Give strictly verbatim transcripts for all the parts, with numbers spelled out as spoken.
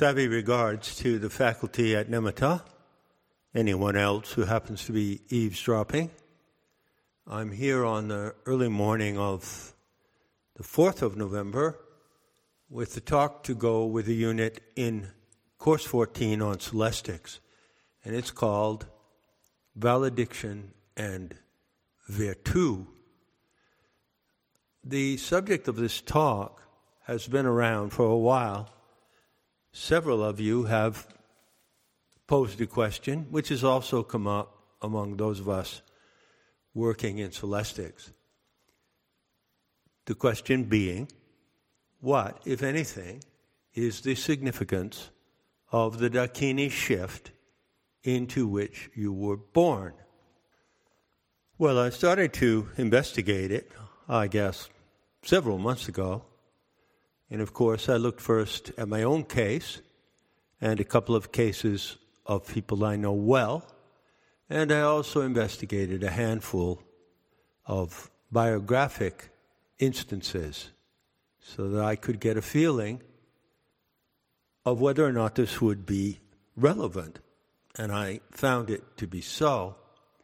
Savvy regards to the faculty at Nematta, anyone else who happens to be eavesdropping. I'm here on the early morning of the fourth of November with the talk to go with the unit in Course fourteen on Celestics, and it's called Valediction and Vertu. The subject of this talk has been around for a while. Several of you have posed a question, which has also come up among those of us working in Celestics. The question being, what, if anything, is the significance of the Dakini shift into which you were born? Well, I started to investigate it, I guess, several months ago. And of course, I looked first at my own case and a couple of cases of people I know well. And I also investigated a handful of biographic instances so that I could get a feeling of whether or not this would be relevant. And I found it to be so.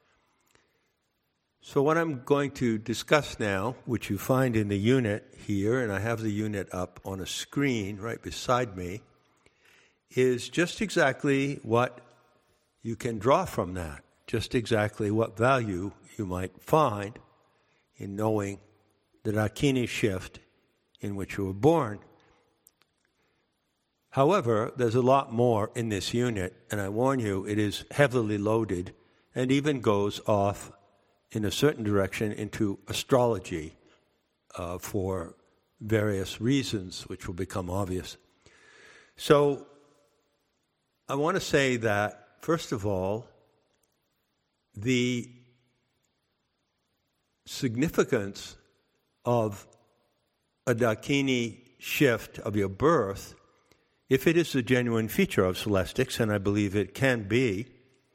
So what I'm going to discuss now, which you find in the unit here, and I have the unit up on a screen right beside me, is just exactly what you can draw from that, just exactly what value you might find in knowing the Dakini shift in which you were born. However, there's a lot more in this unit, and I warn you, it is heavily loaded and even goes off in a certain direction into astrology uh, for various reasons, which will become obvious. So I want to say that, first of all, the significance of a Dakini shift of your birth, if it is a genuine feature of Celestics, and I believe it can be,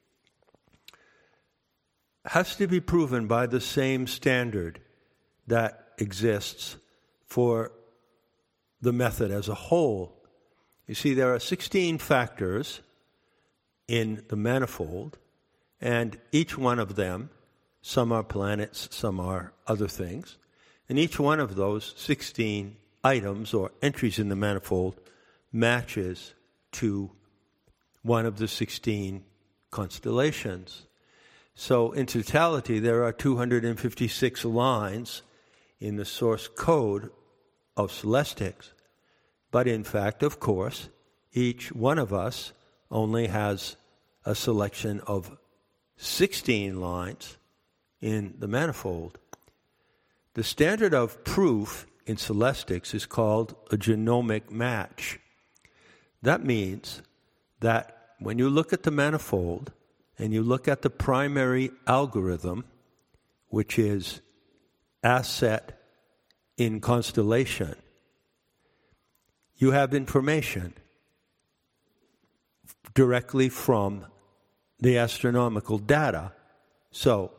has to be proven by the same standard that exists for the method as a whole. You see, there are sixteen factors in the manifold, and each one of them, some are planets, some are other things, and each one of those sixteen items or entries in the manifold matches to one of the sixteen constellations. So in totality, there are two hundred fifty-six lines in the source code of Celestics. But in fact, of course, each one of us only has a selection of sixteen lines in the manifold. The standard of proof in Celestics is called a genomic match. That means that when you look at the manifold and you look at the primary algorithm, which is asset in constellation, you have information directly from the astronomical data. So,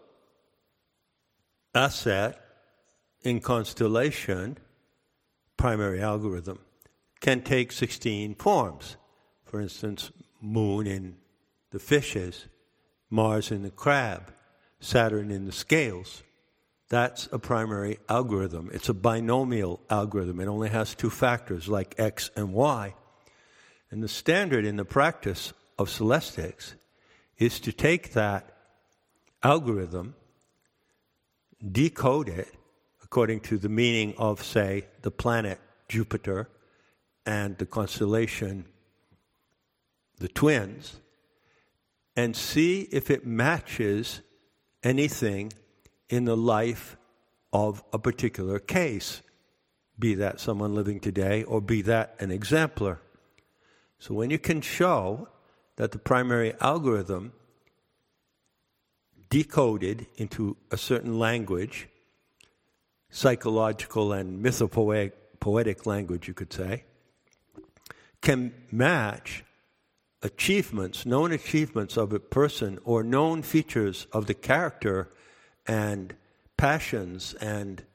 asset in constellation, primary algorithm, can take sixteen forms. For instance, moon in the fishes, Mars in the crab, Saturn in the scales. That's a primary algorithm. It's a binomial algorithm. It only has two factors like X and Y. And the standard in the practice of Celestics is to take that algorithm, decode it according to the meaning of, say, the planet Jupiter and the constellation, the twins, and see if it matches anything in the life of a particular case, be that someone living today or be that an exemplar. So when you can show that the primary algorithm decoded into a certain language, psychological and mythopoetic poetic language, you could say, can match achievements, known achievements of a person or known features of the character and passions and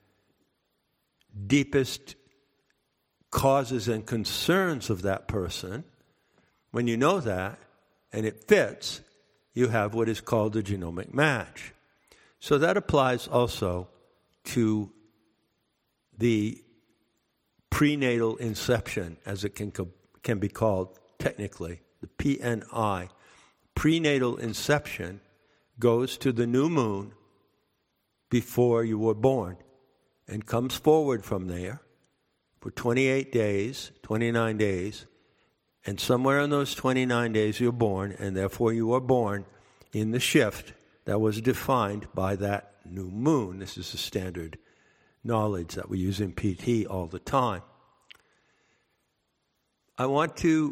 deepest causes and concerns of that person When you know that, and it fits, you have what is called a genomic match. So that applies also to the prenatal inception, as it can, can be called technically, the P N I. Prenatal inception goes to the new moon before you were born and comes forward from there for twenty-eight days, twenty-nine days, and somewhere in those twenty-nine days you're born, and therefore you are born in the shift that was defined by that new moon. This is the standard knowledge that we use in P T all the time. I want to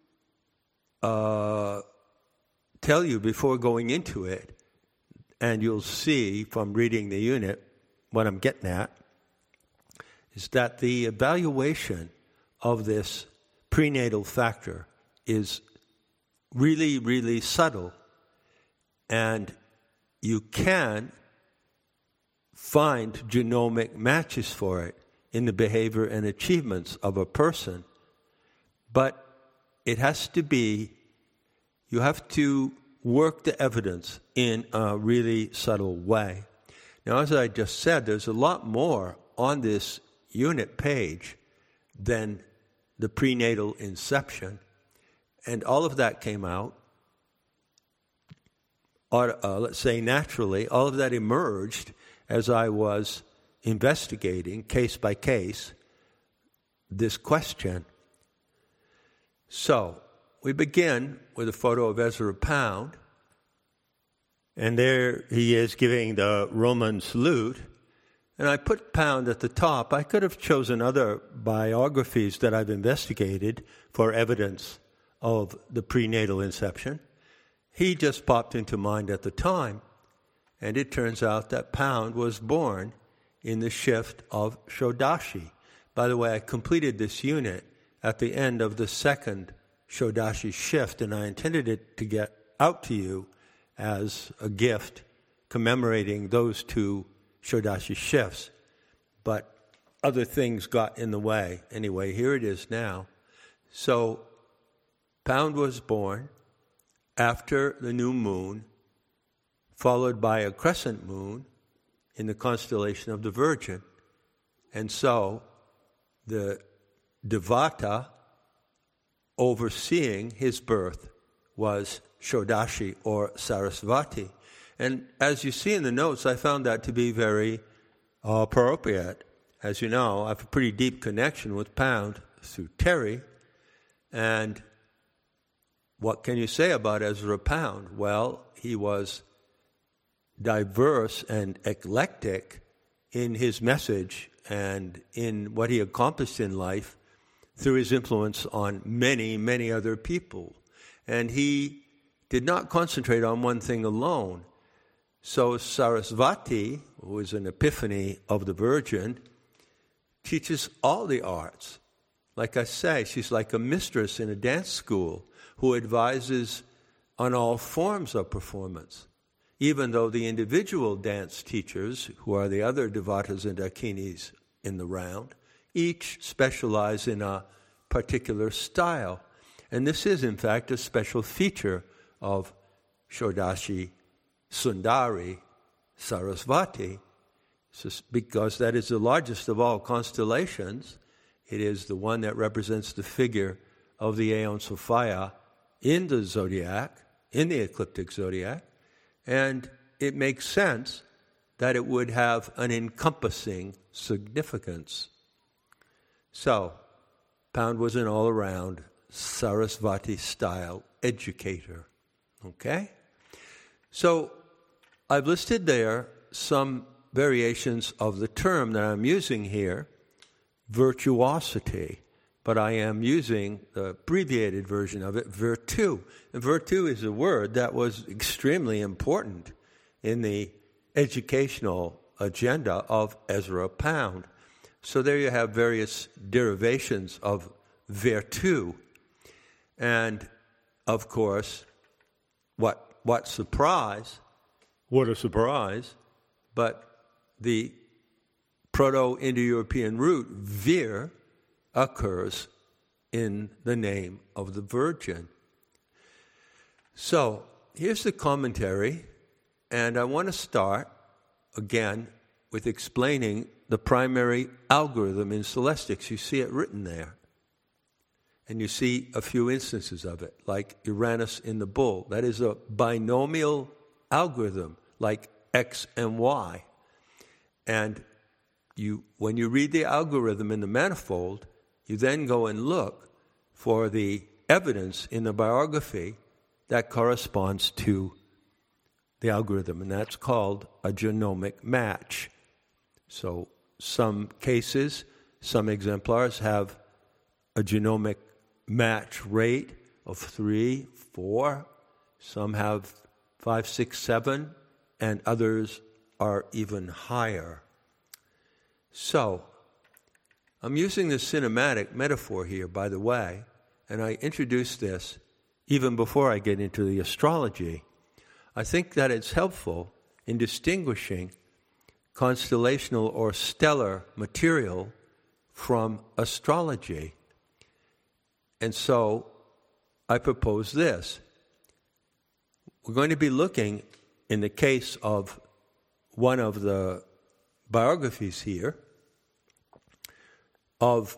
uh, tell you before going into it, and you'll see from reading the unit what I'm getting at, is that the evaluation of this prenatal factor is really, really subtle, and you can find genomic matches for it in the behavior and achievements of a person, but it has to be, you have to work the evidence in a really subtle way. Now, as I just said, there's a lot more on this unit page than the prenatal inception, and all of that came out, or, uh, let's say naturally, all of that emerged as I was investigating, case by case, this question. So, we begin with a photo of Ezra Pound, and there he is giving the Roman salute, and I put Pound at the top. I could have chosen other biographies that I've investigated for evidence of the prenatal inception. He just popped into mind at the time, and it turns out that Pound was born in the shift of Shodashi. By the way, I completed this unit at the end of the second Shodashi shift, and I intended it to get out to you as a gift commemorating those two Shodashi shifts. But other things got in the way. Anyway, here it is now. So Pound was born after the new moon, followed by a crescent moon in the constellation of the Virgin. And so the Devata overseeing his birth was Shodashi or Sarasvati. And as you see in the notes, I found that to be very uh, appropriate. As you know, I have a pretty deep connection with Pound through Terry. And what can you say about Ezra Pound? Well, he was diverse and eclectic in his message and in what he accomplished in life through his influence on many, many other people. And he did not concentrate on one thing alone. So Sarasvati, who is an epiphany of the Virgin, teaches all the arts. Like I say, she's like a mistress in a dance school who advises on all forms of performance, even though the individual dance teachers, who are the other Devatas and Dakinis in the round, each specialize in a particular style. And this is, in fact, a special feature of Shodashi Sundari Sarasvati, because that is the largest of all constellations. It is the one that represents the figure of the Aeon Sophia in the zodiac, in the ecliptic zodiac, and it makes sense that it would have an encompassing significance. So, Pound was an all-around Sarasvati-style educator. Okay? So, I've listed there some variations of the term that I'm using here, virtuosity, but I am using the abbreviated version of it, virtu. And virtu is a word that was extremely important in the educational agenda of Ezra Pound. So there you have various derivations of virtu. And, of course, what what surprise, what a surprise, but the Proto-Indo-European root, vir, occurs in the name of the Virgin. So here's the commentary, and I want to start, again, with explaining the primary algorithm in celestics. You see it written there. And you see a few instances of it, like Uranus in the bull. That is a binomial algorithm, like X and Y. And you, when you read the algorithm in the manifold, you then go and look for the evidence in the biography that corresponds to the algorithm, and that's called a genomic match. So some cases, some exemplars have a genomic match rate of three, four. Some have five, six, seven, and others are even higher. So, I'm using the cinematic metaphor here, by the way, and I introduce this even before I get into the astrology. I think that it's helpful in distinguishing constellational or stellar material from astrology. And so I propose this. We're going to be looking, in the case of one of the biographies here, of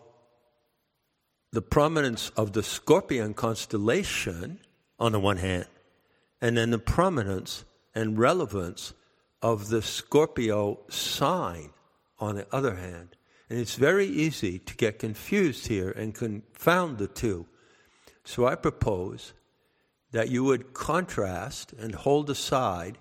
the prominence of the Scorpion constellation on the one hand, and then the prominence and relevance of the Scorpio sign on the other hand. And it's very easy to get confused here and confound the two. So I propose that you would contrast and hold aside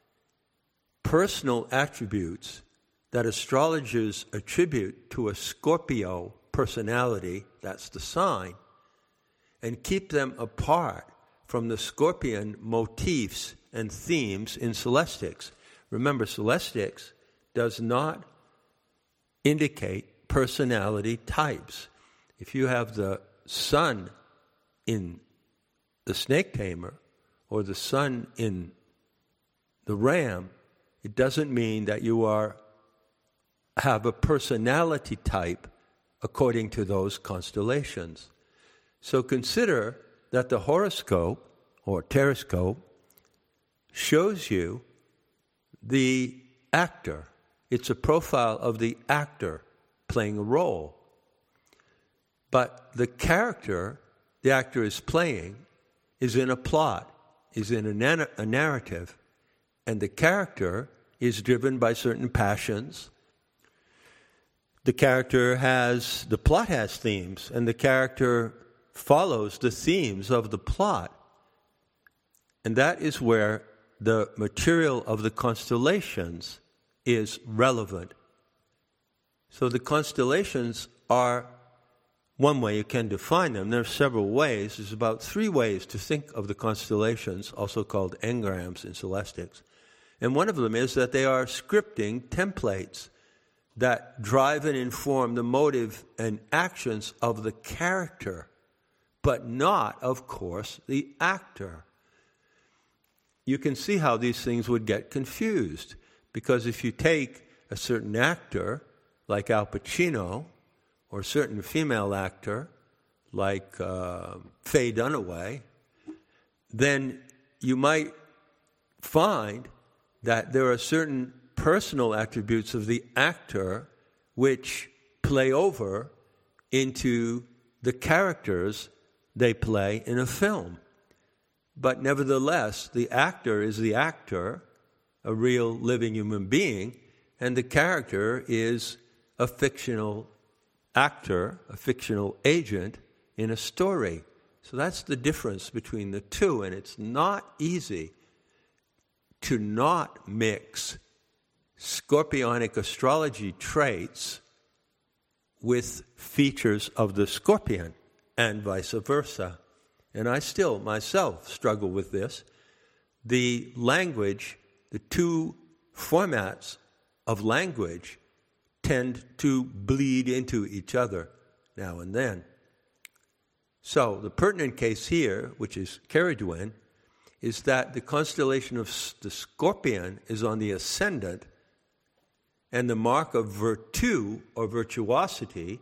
personal attributes that astrologers attribute to a Scorpio personality, that's the sign, and keep them apart from the Scorpion motifs and themes in celestics. Remember, celestics does not indicate personality types. If you have the sun in the snake tamer or the sun in the ram, it doesn't mean that you are have a personality type according to those constellations. So consider that the horoscope or teroscope shows you the actor. It's a profile of the actor playing a role. But the character the actor is playing is in a plot, is in a, na- a narrative, and the character is driven by certain passions. The character has, the plot has themes, and the character follows the themes of the plot. And that is where the material of the constellations is relevant. So the constellations are one way you can define them. There are several ways. There's about three ways to think of the constellations, also called engrams in celestics. And one of them is that they are scripting templates that drive and inform the motive and actions of the character, but not, of course, the actor. You can see how these things would get confused, because if you take a certain actor, like Al Pacino, or a certain female actor, like uh, Faye Dunaway, then you might find that there are certain personal attributes of the actor which play over into the characters they play in a film. But nevertheless, the actor is the actor, a real living human being, and the character is a fictional actor, a fictional agent in a story. So that's the difference between the two, and it's not easy to not mix Scorpionic astrology traits with features of the Scorpion, and vice versa. And I still, myself, struggle with this. The language, the two formats of language tend to bleed into each other now and then. So the pertinent case here, which is Ceridwen, is that the constellation of the Scorpion is on the ascendant, and the mark of virtue or virtuosity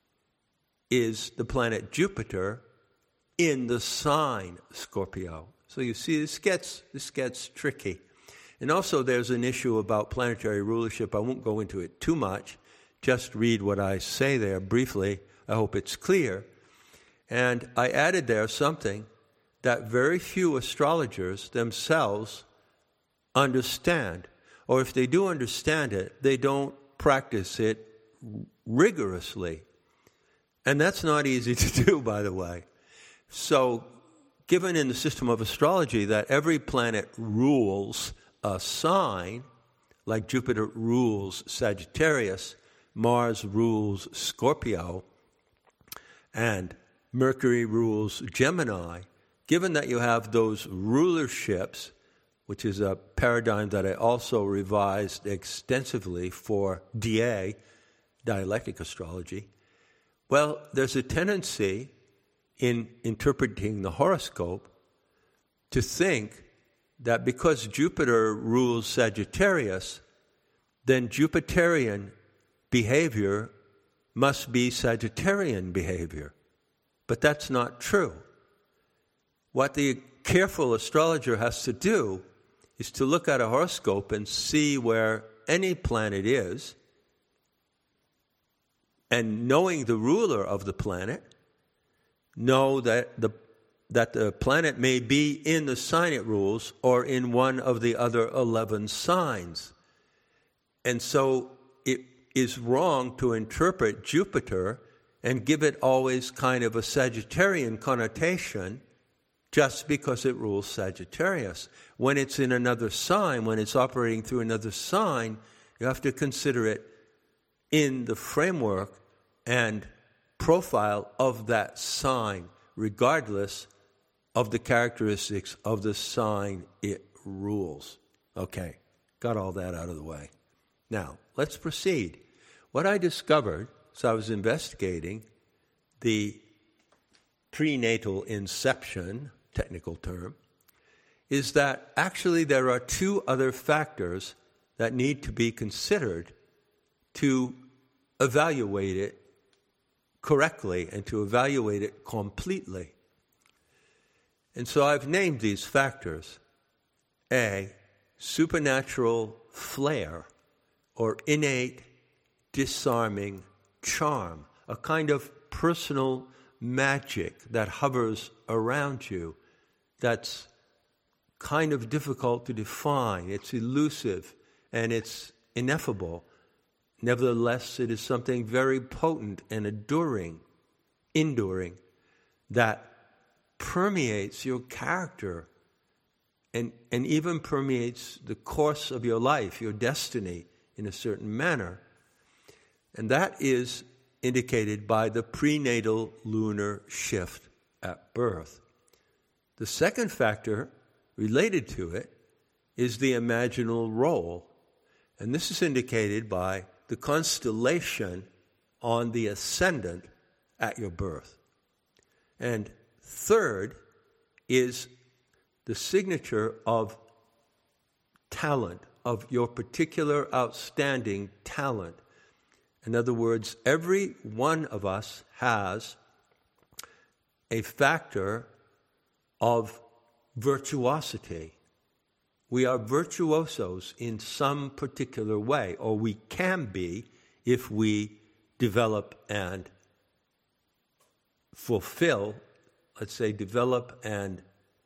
is the planet Jupiter in the sign Scorpio. So you see, this gets this gets tricky. And also there's an issue about planetary rulership. I won't go into it too much. Just read what I say there briefly. I hope it's clear. And I added there something that very few astrologers themselves understand. Or if they do understand it, they don't practice it rigorously. And that's not easy to do, by the way. So, given in the system of astrology that every planet rules a sign, like Jupiter rules Sagittarius, Mars rules Scorpio, and Mercury rules Gemini, given that you have those rulerships, which is a paradigm that I also revised extensively for D A, dialectic astrology, well, there's a tendency in interpreting the horoscope to think that because Jupiter rules Sagittarius, then Jupiterian behavior must be Sagittarian behavior. But that's not true. What the careful astrologer has to do is to look at a horoscope and see where any planet is, and knowing the ruler of the planet, know that the that the planet may be in the sign it rules or in one of the other eleven signs. And so it is wrong to interpret Jupiter and give it always kind of a Sagittarian connotation just because it rules Sagittarius. When it's in another sign, when it's operating through another sign, you have to consider it in the framework and profile of that sign, regardless of the characteristics of the sign it rules. Okay, got all that out of the way. Now, let's proceed. What I discovered, so I was investigating the prenatal inception, technical term, is that actually there are two other factors that need to be considered to evaluate it correctly and to evaluate it completely. And so I've named these factors. A, supernatural flair or innate disarming charm, a kind of personal magic that hovers around you that's kind of difficult to define. It's elusive and it's ineffable. Nevertheless, it is something very potent and enduring, enduring, that permeates your character and, and even permeates the course of your life, your destiny, in a certain manner. And that is indicated by the prenatal lunar shift at birth. The second factor related to it is the imaginal role. And this is indicated by the constellation on the ascendant at your birth. And third is the signature of talent, of your particular outstanding talent. In other words, every one of us has a factor of virtuosity. We are virtuosos in some particular way, or we can be if we develop and fulfill, let's say develop and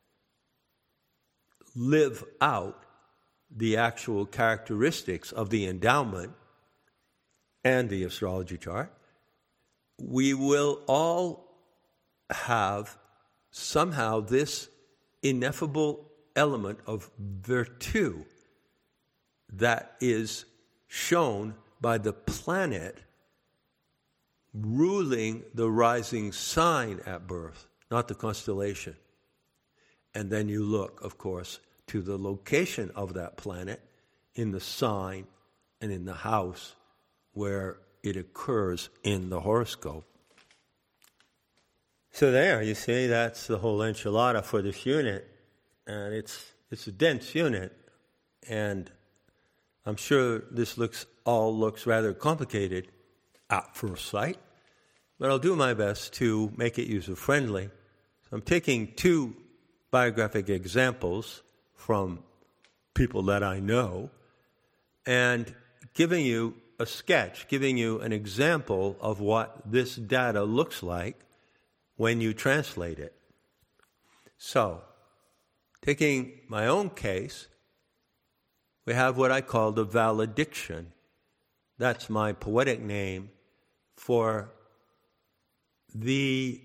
live out the actual characteristics of the endowment and the astrology chart. We will all have somehow this ineffable element of virtue that is shown by the planet ruling the rising sign at birth, not the constellation. And then you look, of course, to the location of that planet in the sign and in the house where it occurs in the horoscope. So there, you see, that's the whole enchilada for this unit. And it's it's a dense unit. And I'm sure this looks all looks rather complicated at first sight. But I'll do my best to make it user-friendly. So I'm taking two biographic examples from people that I know and giving you a sketch, giving you an example of what this data looks like when you translate it. So, taking my own case, we have what I call the valediction. That's my poetic name for the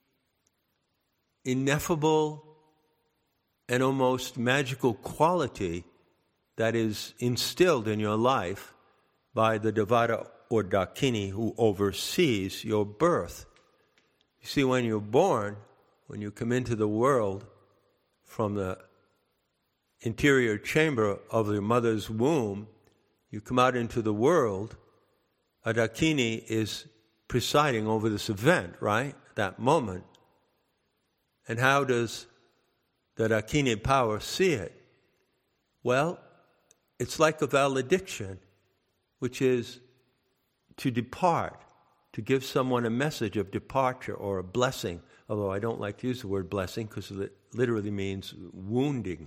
ineffable and almost magical quality that is instilled in your life by the Devata or Dakini who oversees your birth. You see, when you're born, when you come into the world from the interior chamber of your mother's womb, you come out into the world, a Dakini is presiding over this event, right? That moment. And how does the Dakini power see it? Well, it's like a valediction, which is to depart, to give someone a message of departure or a blessing, although I don't like to use the word blessing because it literally means wounding.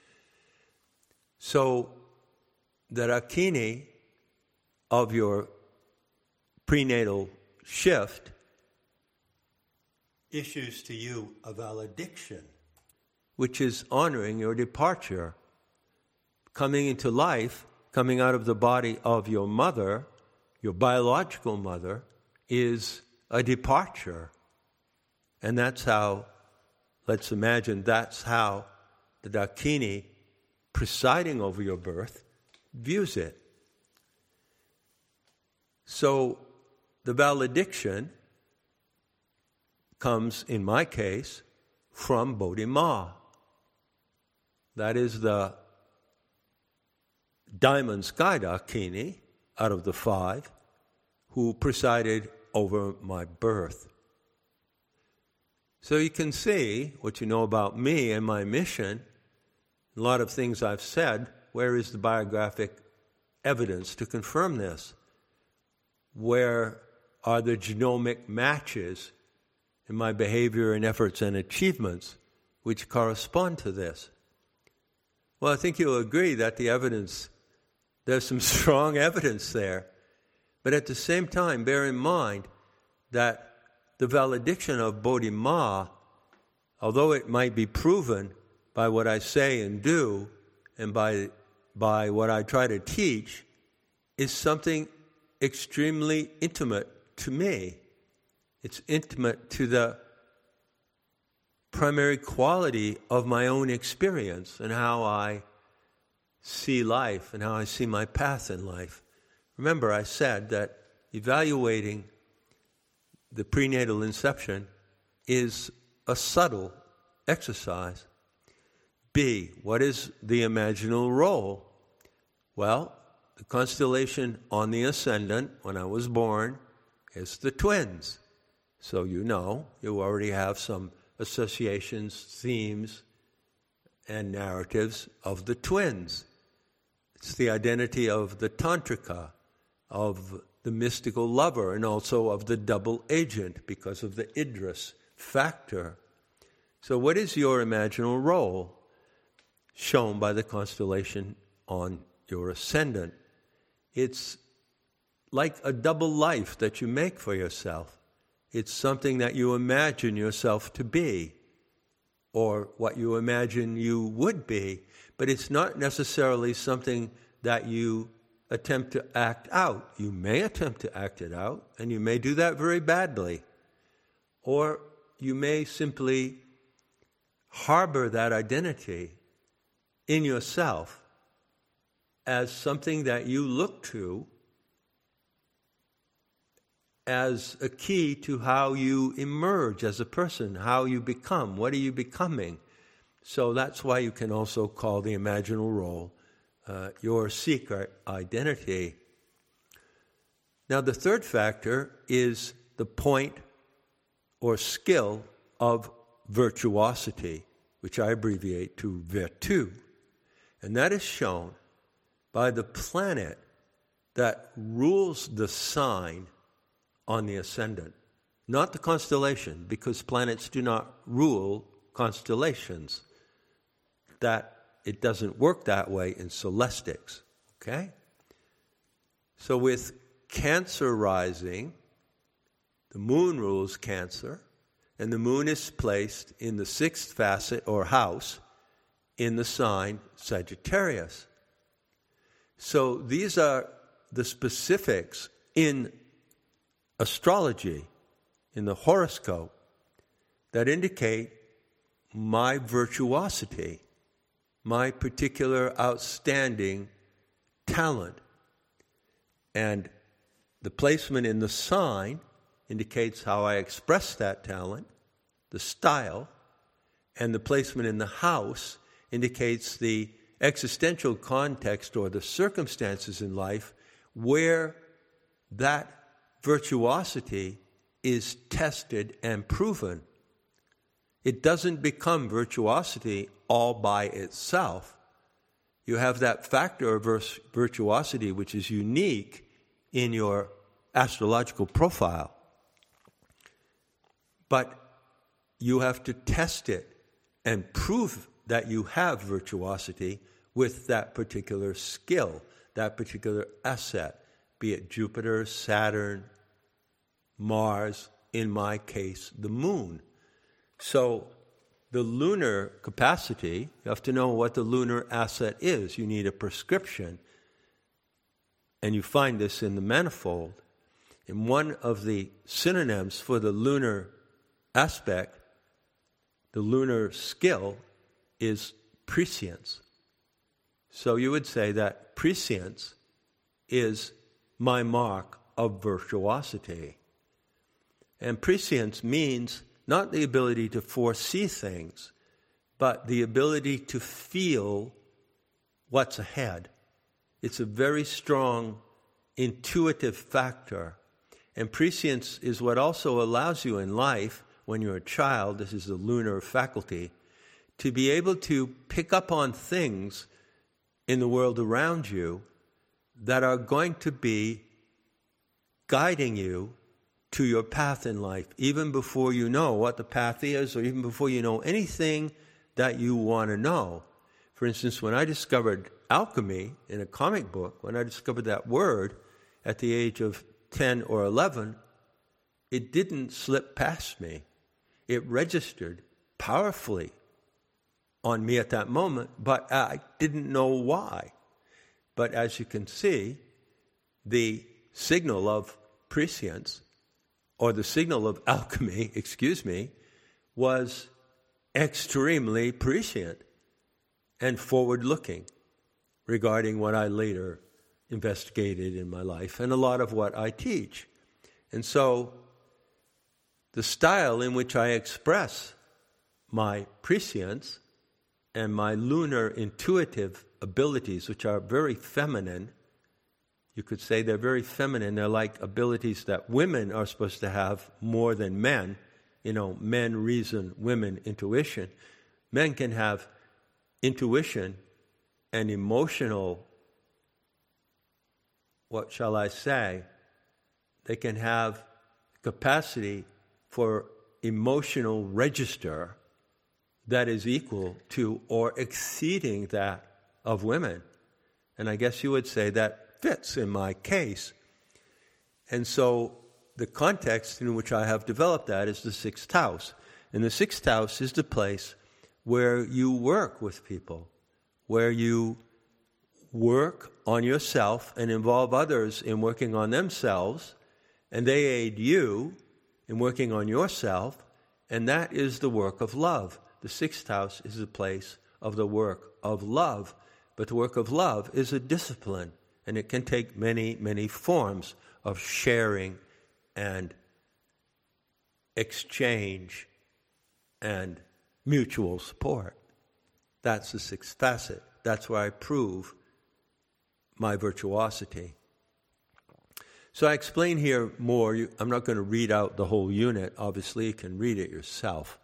So the Dakini of your prenatal shift issues to you a valediction, which is honoring your departure. Coming into life, coming out of the body of your mother, your biological mother, is a departure. And that's how, let's imagine, that's how the Dakini presiding over your birth views it. So the valediction comes, in my case, from Bodhi Ma. That is the Diamond Sky Dakini, out of the five, who presided over my birth. So you can see what you know about me and my mission, a lot of things I've said. Where is the biographic evidence to confirm this? Where are the genomic matches in my behavior and efforts and achievements which correspond to this? Well, I think you'll agree that the evidence, there's some strong evidence there. But at the same time, bear in mind that the valediction of Bodhi Ma, although it might be proven by what I say and do and by, by what I try to teach, is something extremely intimate to me. It's intimate to the primary quality of my own experience and how I see life and how I see my path in life. Remember, I said that evaluating the prenatal inception is a subtle exercise. B, what is the imaginal role? Well, the constellation on the ascendant when I was born is the twins. So you know, you already have some associations, themes, and narratives of the twins. It's the identity of the tantrika, of the mystical lover, and also of the double agent because of the Idris factor. So what is your imaginal role shown by the constellation on your ascendant? It's like a double life that you make for yourself. It's something that you imagine yourself to be, or what you imagine you would be, but it's not necessarily something that you attempt to act out. You may attempt to act it out, and you may do that very badly. Or you may simply harbor that identity in yourself as something that you look to as a key to how you emerge as a person, how you become, what are you becoming. So that's why you can also call the imaginal role uh, your secret identity. Now the third factor is the point or skill of virtuosity, which I abbreviate to Virtu. And that is shown by the planet that rules the sign on the ascendant, not the constellation, because planets do not rule constellations. That it doesn't work that way in celestics. Okay? So with Cancer rising, the moon rules Cancer, and the moon is placed in the sixth facet or house in the sign Sagittarius. So these are the specifics in astrology, in the horoscope, that indicate my virtuosity, my particular outstanding talent. And the placement in the sign indicates how I express that talent, the style, and the placement in the house indicates the existential context or the circumstances in life where that virtuosity is tested and proven. It doesn't become virtuosity all by itself. You have that factor of virtuosity which is unique in your astrological profile. But you have to test it and prove that you have virtuosity with that particular skill, that particular asset, be it Jupiter, Saturn, Mars, in my case, the moon. So the lunar capacity, you have to know what the lunar asset is. You need a prescription. And you find this in the manifold. And one of the synonyms for the lunar aspect, the lunar skill, is prescience. So you would say that prescience is my mark of virtuosity. And prescience means not the ability to foresee things, but the ability to feel what's ahead. It's a very strong intuitive factor. And prescience is what also allows you in life, when you're a child, this is the lunar faculty, to be able to pick up on things in the world around you that are going to be guiding you to your path in life, even before you know what the path is, or even before you know anything that you want to know. For instance, when I discovered alchemy in a comic book, when I discovered that word at the age of ten or eleven, it didn't slip past me. It registered powerfully on me at that moment, but I didn't know why. But as you can see, the signal of prescience, or the signal of alchemy, excuse me, was extremely prescient and forward-looking regarding what I later investigated in my life and a lot of what I teach. And so the style in which I express my prescience and my lunar intuitive abilities, which are very feminine, you could say they're very feminine. They're like abilities that women are supposed to have more than men. You know, men reason, women intuition. Men can have intuition and emotional, what shall I say? They can have capacity for emotional register that is equal to or exceeding that of women. And I guess you would say that fits in my case. And so the context in which I have developed that is the sixth house. And the sixth house is the place where you work with people, where you work on yourself and involve others in working on themselves, and they aid you in working on yourself, and that is the work of love. The sixth house is the place of the work of love. But the work of love is a discipline, and it can take many, many forms of sharing and exchange and mutual support. That's the sixth facet. That's where I prove my virtuosity. So I explain here more. You, I'm not going to read out the whole unit. Obviously, you can read it yourself.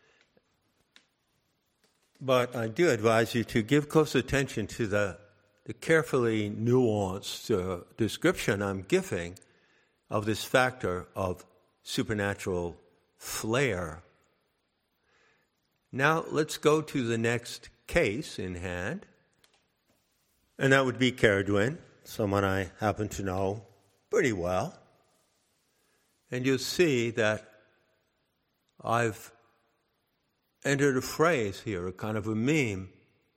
But I do advise you to give close attention to the, the carefully nuanced uh, description I'm giving of this factor of supernatural flair. Now let's go to the next case in hand, and that would be Ceridwen, someone I happen to know pretty well. And you'll see that I've entered a phrase here, a kind of a meme.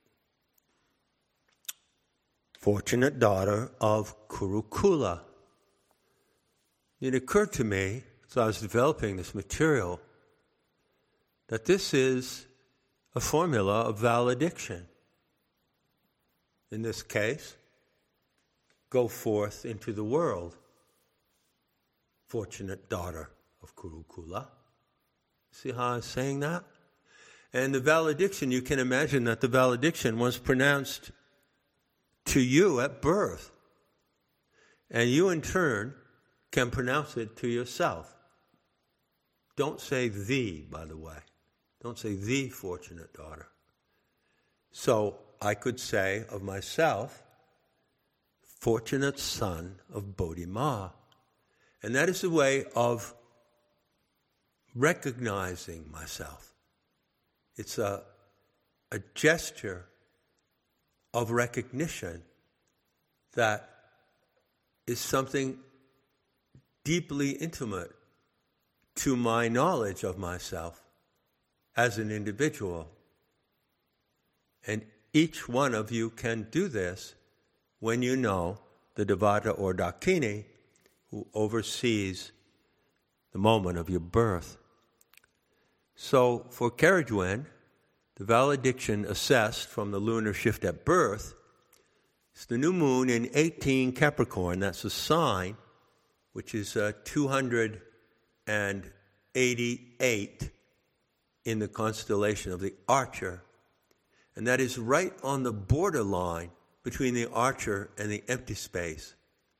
Fortunate daughter of Kurukula. It occurred to me, as I was developing this material, that this is a formula of valediction. In this case, go forth into the world, fortunate daughter of Kurukula. See how I'm saying that? And the valediction, you can imagine that the valediction was pronounced to you at birth. And you in turn can pronounce it to yourself. Don't say thee, by the way. Don't say thee, fortunate daughter. So I could say of myself, fortunate son of Bodhi-ma. And that is a way of recognizing myself. It's a, a gesture of recognition that is something deeply intimate to my knowledge of myself as an individual. And each one of you can do this when you know the Devata or Dakini who oversees the moment of your birth. So for Ceridwen, the valediction assessed from the lunar shift at birth is the new moon in eighteen Capricorn. That's a sign which is uh, two hundred eighty-eight in the constellation of the Archer. And that is right on the borderline between the Archer and the empty space.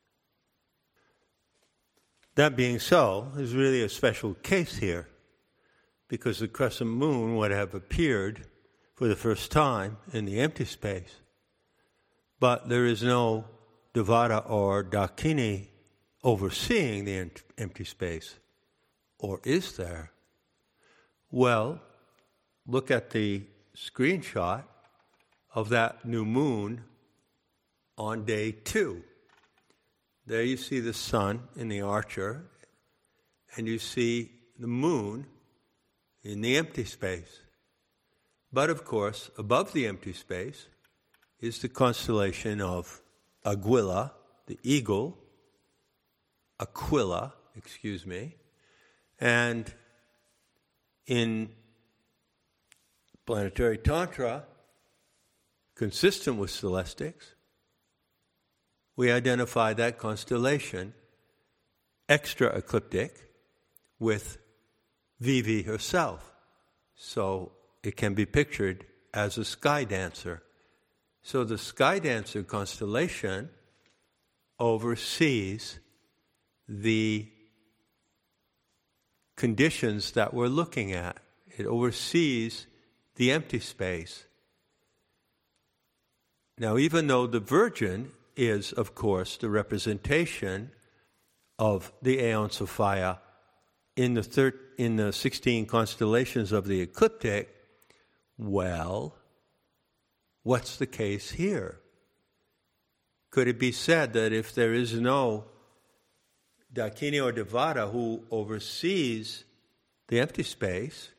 That being so, there's really a special case here, because the crescent moon would have appeared for the first time in the empty space. But there is no Devata or Dakini overseeing the empty space. Or is there? Well, look at the screenshot of that new moon on day two. There you see the sun in the Archer, and you see the moon in the empty space. But of course, above the empty space is the constellation of Aguila, the eagle, Aquila, excuse me, and in planetary Tantra, consistent with celestics, we identify that constellation extra ecliptic with Vivi herself. So it can be pictured as a sky dancer. So the sky dancer constellation oversees the conditions that we're looking at. It oversees the empty space. Now, even though the Virgin is, of course, the representation of the Aeon Sophia in the thir- in the sixteen constellations of the ecliptic, well, what's the case here? Could it be said that if there is no Dakini or Devata who oversees the empty space,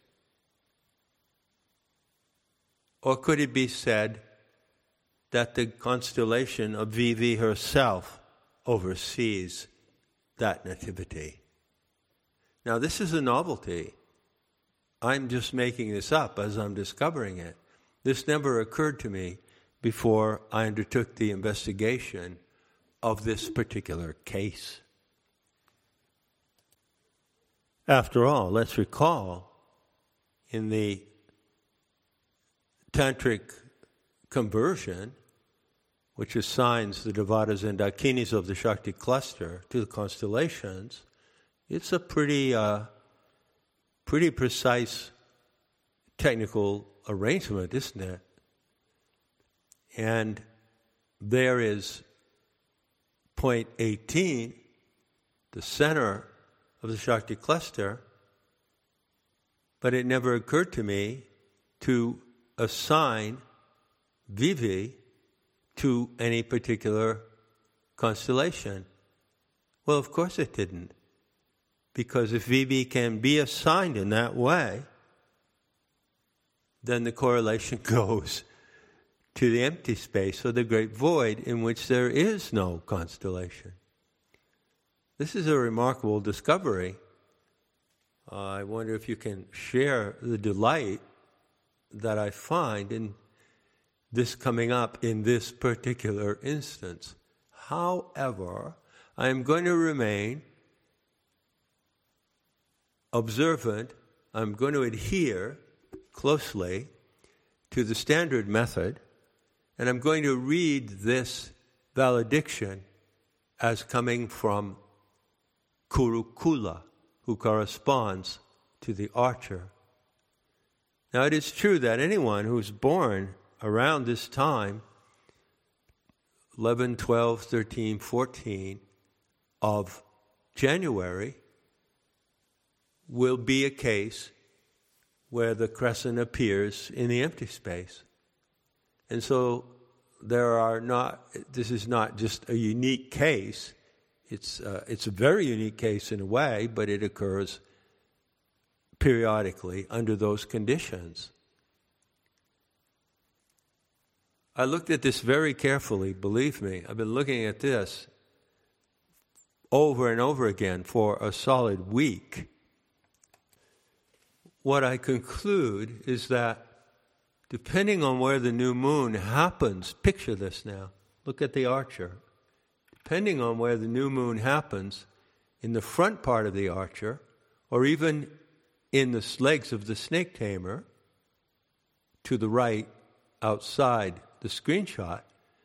or could it be said that the constellation of Vivi herself oversees that nativity? Now, this is a novelty. I'm just making this up as I'm discovering it. This never occurred to me before I undertook the investigation of this particular case. After all, let's recall, in the Tantric conversion, which assigns the Devatas and Dakinis of the Shakti cluster to the constellations, it's a pretty, uh, pretty precise technical arrangement, isn't it? And there is point eighteen, the center of the Shakti cluster, but it never occurred to me to assign V V to any particular constellation? Well, of course it didn't. Because if V V can be assigned in that way, then the correlation goes to the empty space or the great void in which there is no constellation. This is a remarkable discovery. Uh, I wonder if you can share the delight that I find in this coming up in this particular instance. However, I am going to remain observant. I'm going to adhere closely to the standard method, and I'm going to read this valediction as coming from Kurukula, who corresponds to the archer. Now, it is true that anyone who's born around this time, eleven, twelve, thirteen, fourteen of January, will be a case where the crescent appears in the empty space. And so there are not, this is not just a unique case. It's, uh, it's a very unique case in a way, but it occurs periodically under those conditions. I looked at this very carefully, believe me. I've been looking at this over and over again for a solid week. What I conclude is that depending on where the new moon happens, picture this now, look at the archer. Depending on where the new moon happens, in the front part of the archer, or even in the legs of the snake tamer, to the right, outside the screenshot,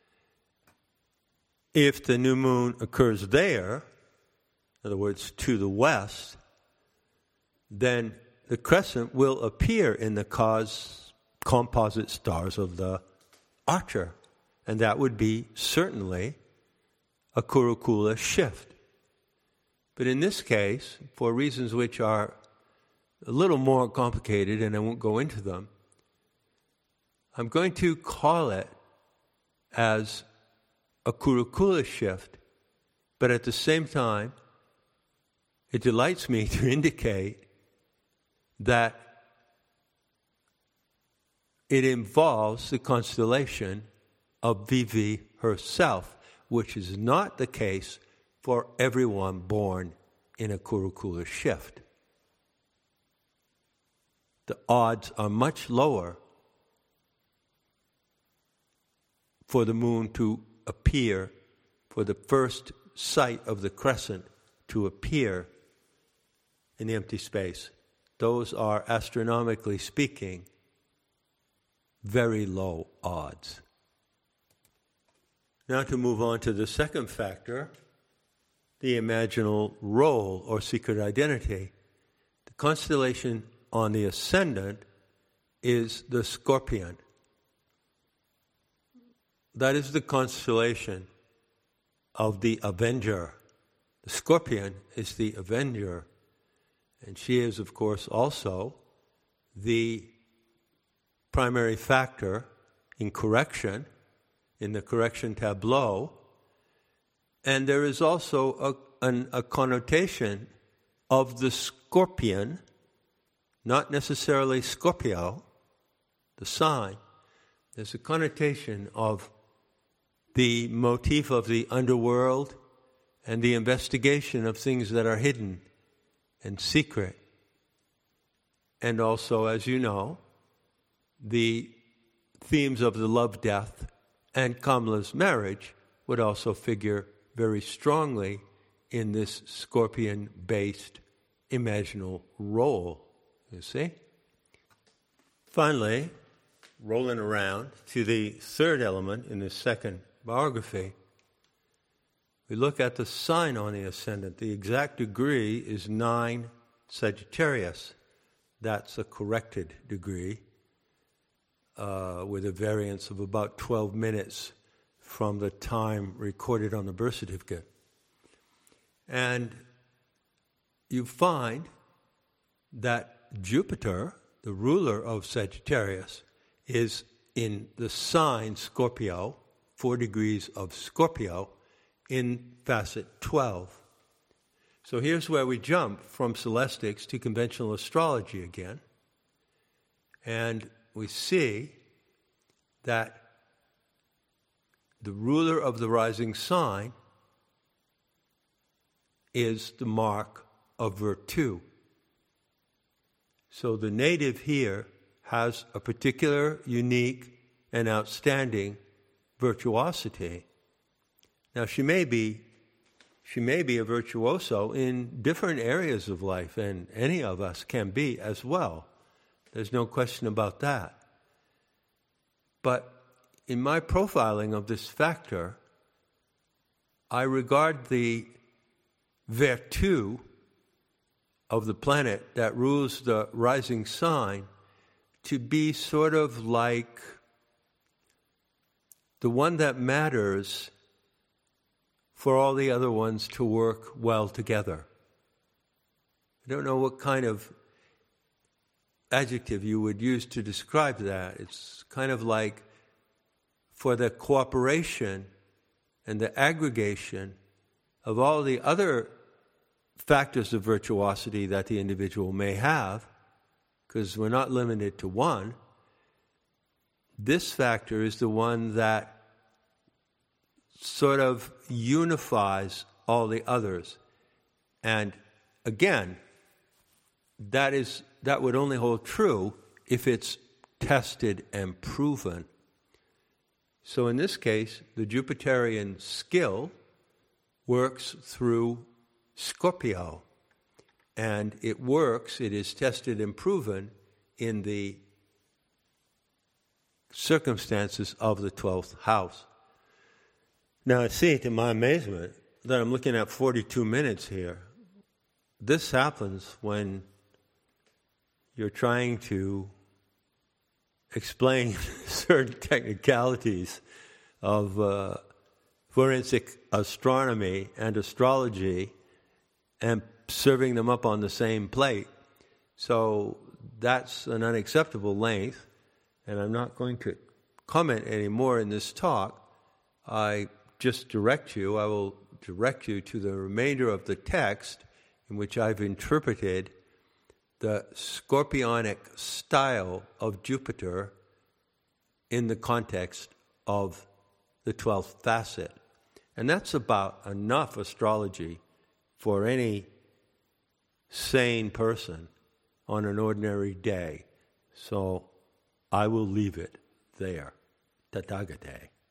if the new moon occurs there, in other words, to the west, then the crescent will appear in the cause composite stars of the archer, and that would be certainly a Kurukula shift. But in this case, for reasons which are a little more complicated, and I won't go into them, I'm going to call it as a Kurukula shift, but at the same time, it delights me to indicate that it involves the constellation of Vivi herself, which is not the case for everyone born in a Kurukula shift. The odds are much lower for the moon to appear, for the first sight of the crescent to appear in the empty space. Those are, astronomically speaking, very low odds. Now to move on to the second factor, the imaginal role or secret identity. The constellation on the ascendant is the Scorpion. That is the constellation of the Avenger. The Scorpion is the Avenger. And she is, of course, also the primary factor in correction, in the correction tableau. And there is also a, an, a connotation of the scorpion, not necessarily Scorpio, the sign. There's a connotation of the motif of the underworld and the investigation of things that are hidden and secret. And also, as you know, the themes of the love, death, and Kamala's marriage would also figure very strongly in this scorpion-based imaginal role, you see? Finally, rolling around to the third element in the second biography, we look at the sign on the ascendant. The exact degree is nine Sagittarius. That's a corrected degree uh, with a variance of about twelve minutes from the time recorded on the birth certificate. And you find that Jupiter, the ruler of Sagittarius, is in the sign Scorpio, four degrees of Scorpio, in facet twelve. So here's where we jump from celestics to conventional astrology again. And we see that the ruler of the rising sign is the mark of virtue. So the native here has a particular, unique, and outstanding virtuosity. Now she may be she may be a virtuoso in different areas of life, and any of us can be as well. There's no question about that. But in my profiling of this factor, I regard the vertu of the planet that rules the rising sign to be sort of like the one that matters for all the other ones to work well together. I don't know what kind of adjective you would use to describe that. It's kind of like for the cooperation and the aggregation of all the other factors of virtuosity that the individual may have, because we're not limited to one. This factor is the one that sort of unifies all the others. And again, that is that would only hold true if it's tested and proven. So in this case, the Jupiterian skill works through Scorpio. And it works, it is tested and proven in the circumstances of the twelfth house. Now I see, to my amazement, that I'm looking at forty-two minutes here. This happens when you're trying to explain certain technicalities of uh, forensic astronomy and astrology and serving them up on the same plate. So that's an unacceptable length, and I'm not going to comment anymore in this talk. I just direct you, I will direct you to the remainder of the text in which I've interpreted the scorpionic style of Jupiter in the context of the twelfth facet. And that's about enough astrology for any sane person on an ordinary day. So I will leave it there. Tathagate.